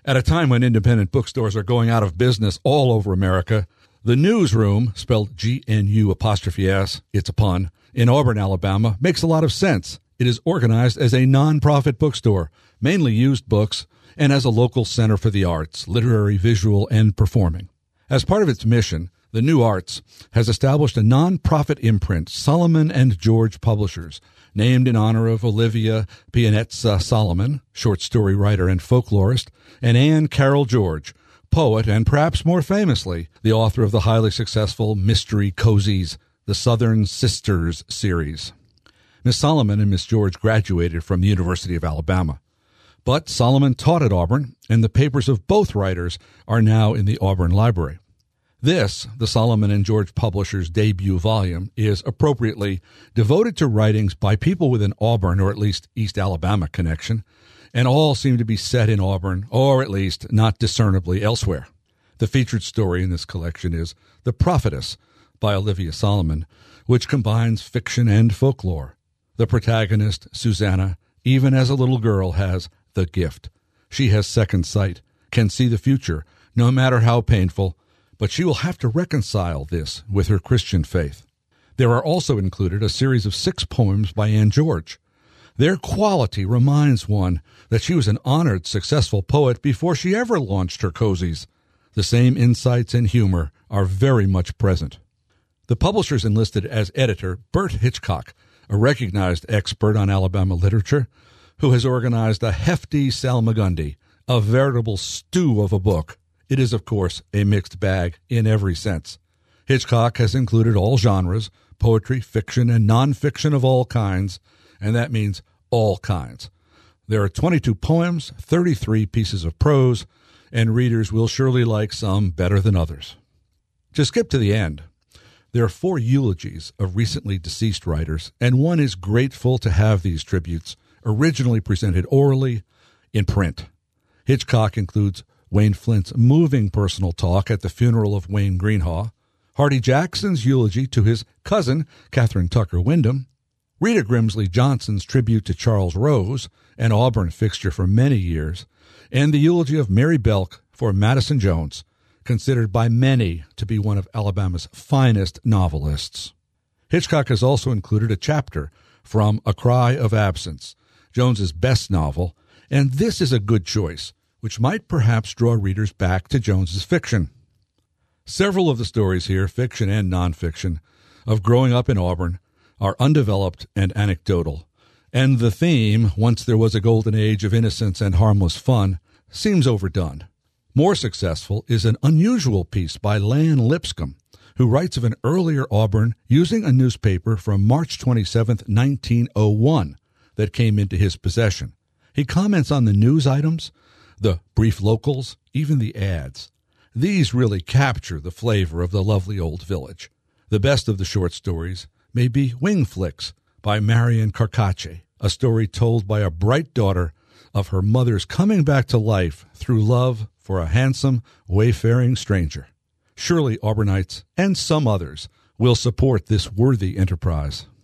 At a time when independent bookstores are going out of business all over America, the Newsroom, spelled GNU', it's a pun, in Auburn, Alabama, makes a lot of sense. It is organized as a non-profit bookstore, mainly used books, and as a local center for the arts, literary, visual, and performing. As part of its mission, the New Arts has established a non-profit imprint, Solomon and George Publishers, named in honor of Olivia Pianezza Solomon, short story writer and folklorist, and Anne Carroll George, poet and perhaps more famously, the author of the highly successful mystery cozies, the Southern Sisters series. Miss Solomon and Miss George graduated from the University of Alabama. But Solomon taught at Auburn, and the papers of both writers are now in the Auburn Library. This, the Solomon and George Publishers' debut volume, is appropriately devoted to writings by people with an Auburn or at least East Alabama connection, and all seem to be set in Auburn, or at least not discernibly elsewhere. The featured story in this collection is The Prophetess by Olivia Solomon, which combines fiction and folklore. The protagonist, Susanna, even as a little girl, has the gift. She has second sight, can see the future, no matter how painful, but she will have to reconcile this with her Christian faith. There are also included a series of 6 poems by Anne George. Their quality reminds one that she was an honored, successful poet before she ever launched her cozies. The same insights and humor are very much present. The publishers enlisted as editor Bert Hitchcock, a recognized expert on Alabama literature, who has organized a hefty salmagundi, a veritable stew of a book. It is, of course, a mixed bag in every sense. Hitchcock has included all genres, poetry, fiction, and nonfiction of all kinds, and that means all kinds. There are 22 poems, 33 pieces of prose, and readers will surely like some better than others. To skip to the end, there are 4 eulogies of recently deceased writers, and one is grateful to have these tributes originally presented orally in print. Hitchcock includes Wayne Flint's moving personal talk at the funeral of Wayne Greenhaw, Hardy Jackson's eulogy to his cousin, Catherine Tucker Wyndham, Rita Grimsley Johnson's tribute to Charles Rose, an Auburn fixture for many years, and the eulogy of Mary Belk for Madison Jones, considered by many to be one of Alabama's finest novelists. Hitchcock has also included a chapter from A Cry of Absence, Jones's best novel, and this is a good choice, which might perhaps draw readers back to Jones's fiction. Several of the stories here, fiction and nonfiction, of growing up in Auburn are undeveloped and anecdotal, and the theme, once there was a golden age of innocence and harmless fun, seems overdone. More successful is an unusual piece by Lan Lipscomb, who writes of an earlier Auburn using a newspaper from March 27, 1901, that came into his possession. He comments on the news items, the brief locals, even the ads. These really capture the flavor of the lovely old village. The best of the short stories may be Wing Flicks by Marion Carcache, a story told by a bright daughter of her mother's coming back to life through love for a handsome, wayfaring stranger. Surely Auburnites, and some others, will support this worthy enterprise.